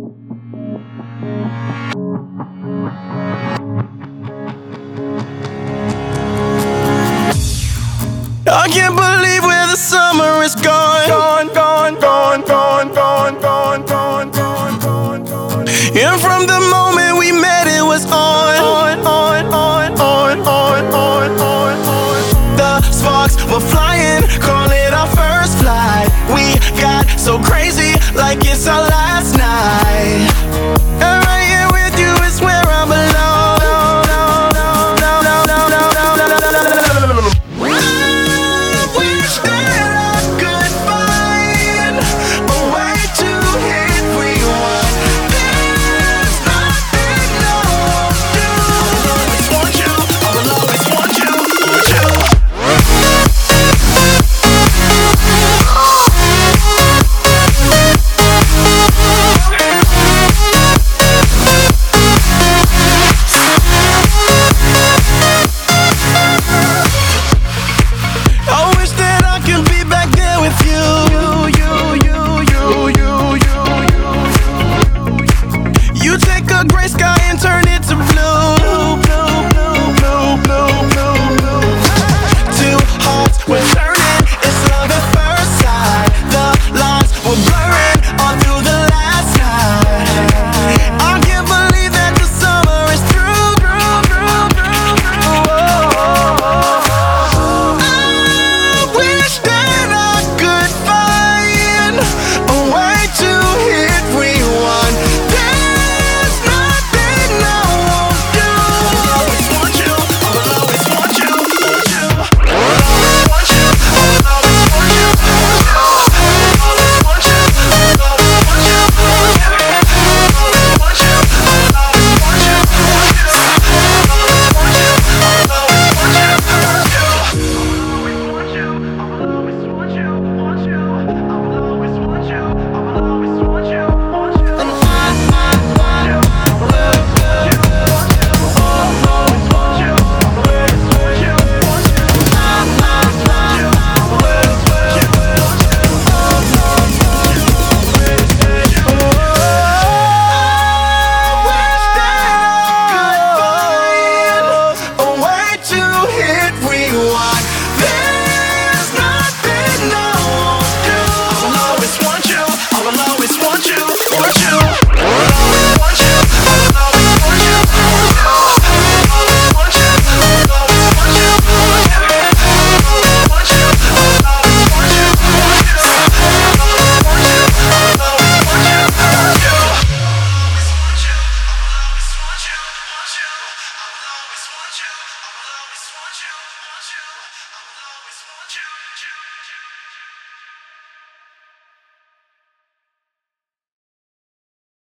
I can't believe where the summer is gone. Gone, gone, gone, gone, gone, gone, gone, gone, gone, gone. And from the moment we met, it was on, on, on, on, on, on, on, on, on. The sparks were flying, call it our first flight. We got so crazy, like it's our last night.